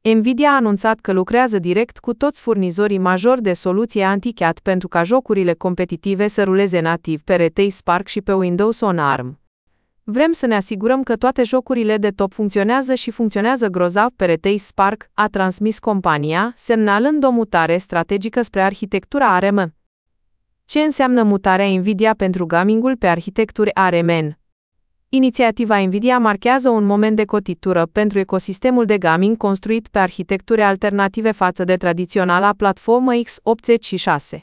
Nvidia a anunțat că lucrează direct cu toți furnizorii majori de soluții anti-cheat pentru ca jocurile competitive să ruleze nativ pe reței Spark și pe Windows on ARM. Vrem să ne asigurăm că toate jocurile de top funcționează și funcționează grozav pe reței Spark, a transmis compania, semnalând o mutare strategică spre arhitectura ARM. Ce înseamnă mutarea Nvidia pentru gamingul pe arhitecturi ARM? Inițiativa Nvidia marchează un moment de cotitură pentru ecosistemul de gaming construit pe arhitecturi alternative față de tradiționala platformă x86.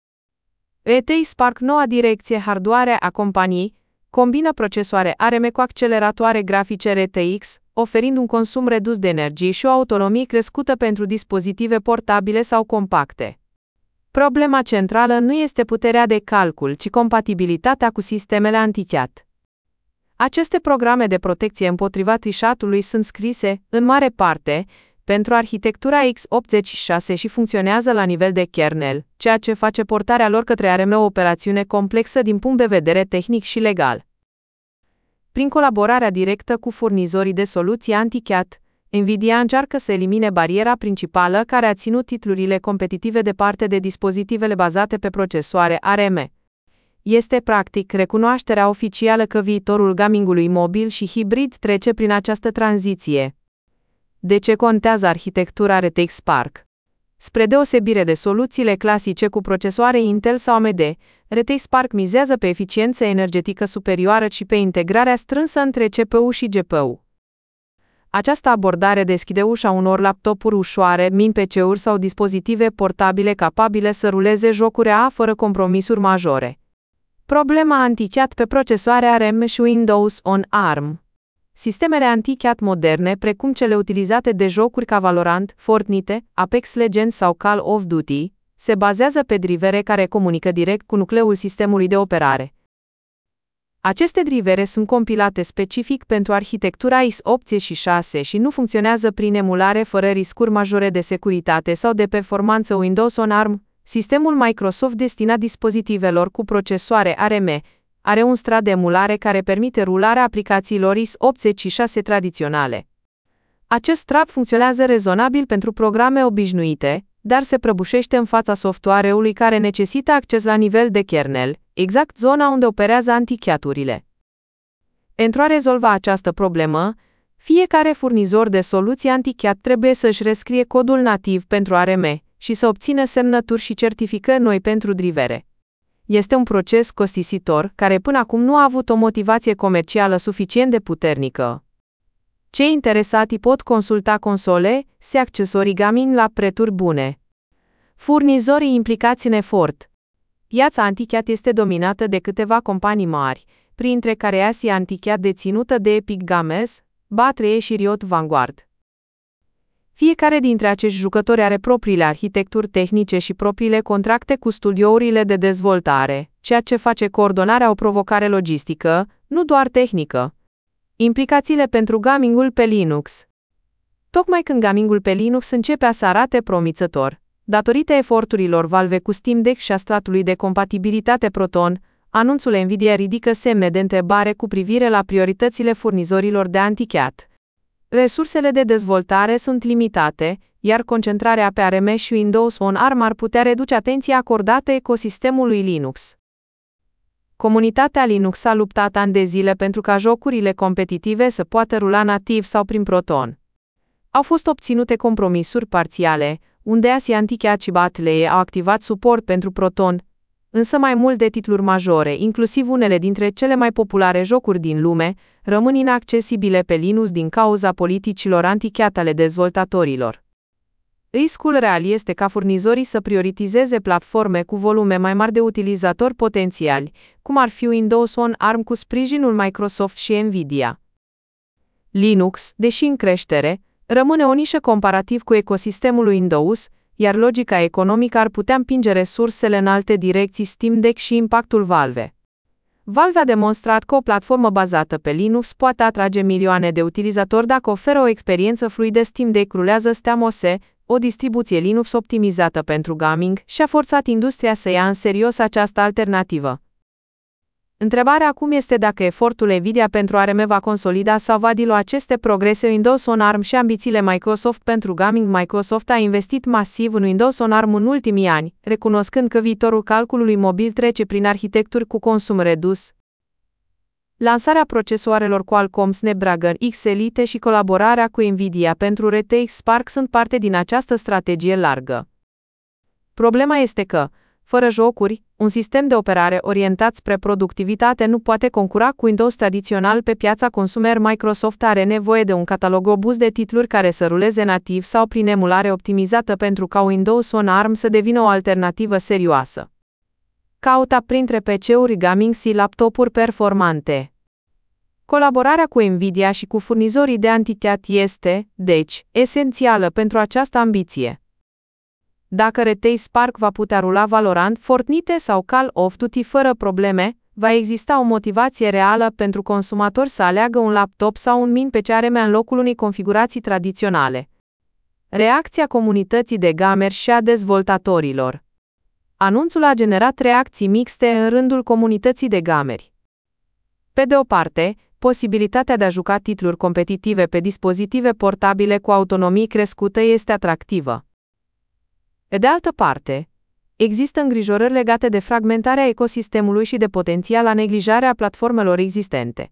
RTX Spark, noua direcție hardware a companiei, combină procesoare ARM cu acceleratoare grafice RTX, oferind un consum redus de energie și o autonomie crescută pentru dispozitive portabile sau compacte. Problema centrală nu este puterea de calcul, ci compatibilitatea cu sistemele anti-cheat. Aceste programe de protecție împotriva trișatului sunt scrise, în mare parte, pentru arhitectura x86 și funcționează la nivel de kernel, ceea ce face portarea lor către ARM o operațiune complexă din punct de vedere tehnic și legal. Prin colaborarea directă cu furnizorii de soluții anti-cheat, Nvidia încearcă să elimine bariera principală care a ținut titlurile competitive departe de dispozitivele bazate pe procesoare ARM. Este practic recunoașterea oficială că viitorul gamingului mobil și hibrid trece prin această tranziție. De ce contează arhitectura RTX Spark? Spre deosebire de soluțiile clasice cu procesoare Intel sau AMD, RTX Spark mizează pe eficiență energetică superioară și pe integrarea strânsă între CPU și GPU. Această abordare deschide ușa unor laptopuri ușoare, mini-PC-uri sau dispozitive portabile capabile să ruleze jocuri AA fără compromisuri majore. Problema anti-cheat pe procesoare ARM și Windows on ARM. Sistemele anti-cheat moderne, precum cele utilizate de jocuri ca Valorant, Fortnite, Apex Legends sau Call of Duty, se bazează pe drivere care comunică direct cu nucleul sistemului de operare. Aceste drivere sunt compilate specific pentru arhitectura x86 și nu funcționează prin emulare fără riscuri majore de securitate sau de performanță. Windows on ARM, sistemul Microsoft destinat dispozitivelor cu procesoare ARM, are un strat de emulare care permite rularea aplicațiilor x86 tradiționale. Acest strat funcționează rezonabil pentru programe obișnuite, dar se prăbușește în fața software-ului care necesită acces la nivel de kernel, exact zona unde operează anti-cheaturile. Pentru a rezolva această problemă, fiecare furnizor de soluții anti-cheat trebuie să-și rescrie codul nativ pentru ARM și să obțină semnături și certificări noi pentru drivere. Este un proces costisitor, care până acum nu a avut o motivație comercială suficient de puternică. Cei interesati pot consulta console și accesorii gaming la prețuri bune. Furnizorii implicați în efort. Piața anti-cheat este dominată de câteva companii mari, printre care Asia Anti-cheat deținută de Epic Games, Bat3 și Riot Vanguard. Fiecare dintre acești jucători are propriile arhitecturi tehnice și propriile contracte cu studiourile de dezvoltare, ceea ce face coordonarea o provocare logistică, nu doar tehnică. Implicațiile pentru gamingul pe Linux. Tocmai când gamingul pe Linux începe să arate promițător, datorită eforturilor Valve cu Steam Deck și a stratului de compatibilitate Proton, anunțul Nvidia ridică semne de întrebare cu privire la prioritățile furnizorilor de anti-cheat. Resursele de dezvoltare sunt limitate, iar concentrarea pe ARM și Windows on ARM ar putea reduce atenția acordată ecosistemului Linux. Comunitatea Linux a luptat ani de zile pentru ca jocurile competitive să poată rula nativ sau prin Proton. Au fost obținute compromisuri parțiale, unde Asia Anti-cheat și Bat3 au activat suport pentru Proton, însă mai multe titluri majore, inclusiv unele dintre cele mai populare jocuri din lume, rămân inaccesibile pe Linux din cauza politicilor anti-cheat ale dezvoltatorilor. Riscul real este ca furnizorii să prioritizeze platforme cu volume mai mari de utilizatori potențiali, cum ar fi Windows on ARM cu sprijinul Microsoft și Nvidia. Linux, deși în creștere, rămâne o nișă comparativ cu ecosistemul Windows, iar logica economică ar putea împinge resursele în alte direcții Steam Deck și impactul Valve. Valve a demonstrat că o platformă bazată pe Linux poate atrage milioane de utilizatori dacă oferă o experiență fluidă. Steam Deck rulează SteamOS, o distribuție Linux optimizată pentru gaming, și a forțat industria să ia în serios această alternativă. Întrebarea acum este dacă efortul Nvidia pentru ARM va consolida sau va dilua aceste progrese Windows on ARM și ambițiile Microsoft pentru gaming. Microsoft a investit masiv în Windows on ARM în ultimii ani, recunoscând că viitorul calculului mobil trece prin arhitecturi cu consum redus. Lansarea procesoarelor Qualcomm Snapdragon X Elite și colaborarea cu Nvidia pentru RTX Spark sunt parte din această strategie largă. Problema este că, fără jocuri, un sistem de operare orientat spre productivitate nu poate concura cu Windows tradițional pe piața consumer. Microsoft are nevoie de un catalog robust de titluri care să ruleze nativ sau prin emulare optimizată pentru ca Windows on ARM să devină o alternativă serioasă. Caută printre PC-uri gaming și laptopuri performante. Colaborarea cu Nvidia și cu furnizorii de antichiat este, deci, esențială pentru această ambiție. Dacă RTX Spark va putea rula Valorant, Fortnite sau Call of Duty fără probleme, va exista o motivație reală pentru consumatori să aleagă un laptop sau un min PC ARM în locul unei configurații tradiționale. Reacția comunității de gameri și a dezvoltatorilor. Anunțul a generat reacții mixte în rândul comunității de gameri. Pe de o parte, posibilitatea de a juca titluri competitive pe dispozitive portabile cu autonomie crescută este atractivă. Pe de altă parte, există îngrijorări legate de fragmentarea ecosistemului și de potențiala neglijare a platformelor existente.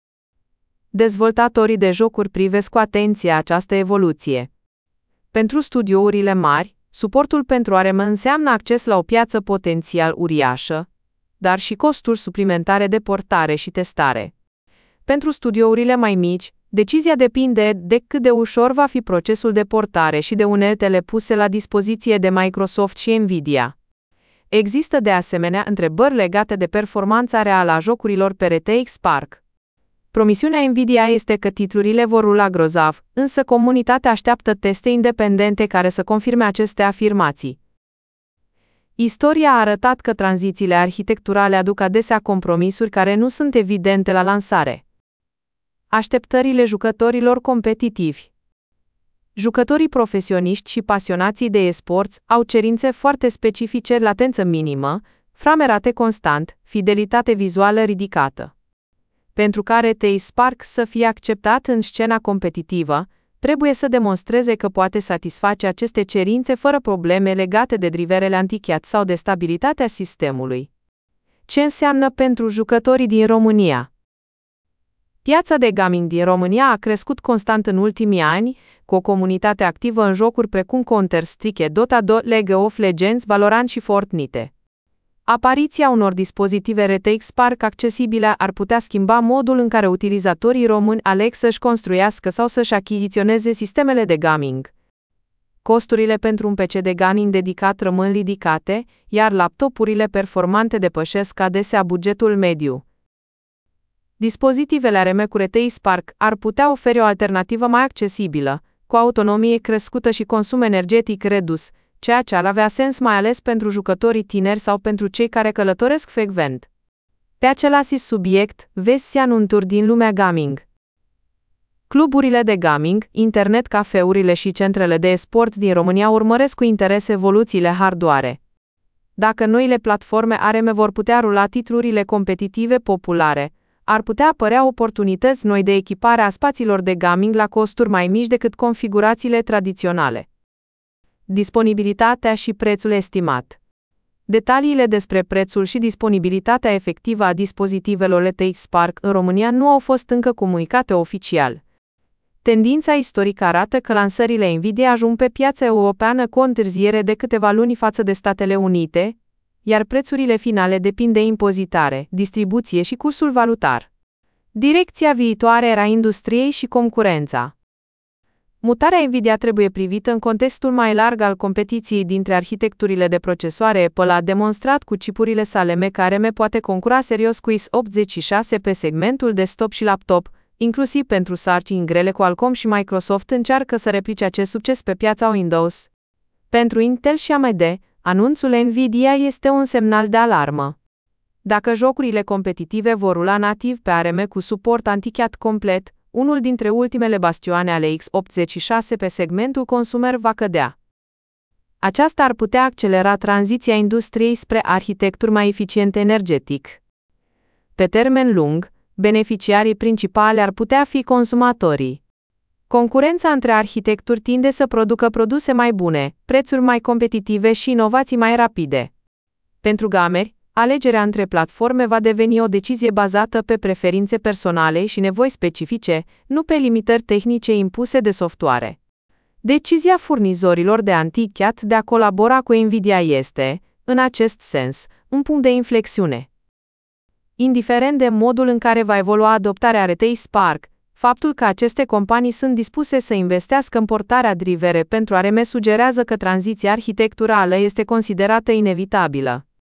Dezvoltatorii de jocuri privesc cu atenție această evoluție. Pentru studiourile mari, suportul pentru ARM înseamnă acces la o piață potențial uriașă, dar și costuri suplimentare de portare și testare. Pentru studiourile mai mici, decizia depinde de cât de ușor va fi procesul de portare și de uneltele puse la dispoziție de Microsoft și Nvidia. Există de asemenea întrebări legate de performanța reală a jocurilor pe RTX Spark. Promisiunea Nvidia este că titlurile vor rula grozav, însă comunitatea așteaptă teste independente care să confirme aceste afirmații. Istoria a arătat că tranzițiile arhitecturale aduc adesea compromisuri care nu sunt evidente la lansare. Așteptările jucătorilor competitivi. Jucătorii profesioniști și pasionații de e-sports au cerințe foarte specifice: latență minimă, frame rate constant, fidelitate vizuală ridicată. Pentru ca RTX Spark să fie acceptat în scena competitivă, trebuie să demonstreze că poate satisface aceste cerințe fără probleme legate de driverele antichiat sau de stabilitatea sistemului. Ce înseamnă pentru jucătorii din România? Piața de gaming din România a crescut constant în ultimii ani, cu o comunitate activă în jocuri precum Counter-Strike, Dota 2, League of Legends, Valorant și Fortnite. Apariția unor dispozitive RTX Spark accesibile ar putea schimba modul în care utilizatorii români aleg să-și construiască sau să-și achiziționeze sistemele de gaming. Costurile pentru un PC de gaming dedicat rămân ridicate, iar laptopurile performante depășesc adesea bugetul mediu. Dispozitivele ARM cu RTX Spark ar putea oferi o alternativă mai accesibilă, cu autonomie crescută și consum energetic redus, ceea ce ar avea sens mai ales pentru jucătorii tineri sau pentru cei care călătoresc frecvent. Pe același subiect, vezi anunțuri din lumea gaming. Cluburile de gaming, internet cafeurile și centrele de e-sports din România urmăresc cu interes evoluțiile hardware. Dacă noile platforme ARM vor putea rula titlurile competitive populare, ar putea apărea oportunități noi de echipare a spațiilor de gaming la costuri mai mici decât configurațiile tradiționale. Disponibilitatea și prețul estimat. Detaliile despre prețul și disponibilitatea efectivă a dispozitivelor RTX Spark în România nu au fost încă comunicate oficial. Tendința istorică arată că lansările Nvidia ajung pe piața europeană cu o întârziere de câteva luni față de Statele Unite, iar prețurile finale depind de impozitare, distribuție și cursul valutar. Direcția viitoare era industriei și concurența. Mutarea Nvidia trebuie privită în contextul mai larg al competiției dintre arhitecturile de procesoare. Apple a demonstrat cu chipurile sale Mac ARM poate concura serios cu x86 pe segmentul desktop și laptop, inclusiv pentru sarcini grele. Qualcomm și Microsoft încearcă să replice acest succes pe piața Windows. Pentru Intel și AMD, anunțul Nvidia este un semnal de alarmă. Dacă jocurile competitive vor rula nativ pe ARM cu suport antichiat complet, unul dintre ultimele bastioane ale x86 pe segmentul consumer va cădea. Aceasta ar putea accelera tranziția industriei spre arhitecturi mai eficiente energetic. Pe termen lung, beneficiarii principali ar putea fi consumatorii. Concurența între arhitecturi tinde să producă produse mai bune, prețuri mai competitive și inovații mai rapide. Pentru gameri, alegerea între platforme va deveni o decizie bazată pe preferințe personale și nevoi specifice, nu pe limitări tehnice impuse de software. Decizia furnizorilor de antichiat de a colabora cu Nvidia este, în acest sens, un punct de inflexiune. Indiferent de modul în care va evolua adoptarea rețelei Spark, faptul că aceste companii sunt dispuse să investească în portarea drivere pentru ARM sugerează că tranziția arhitecturală este considerată inevitabilă.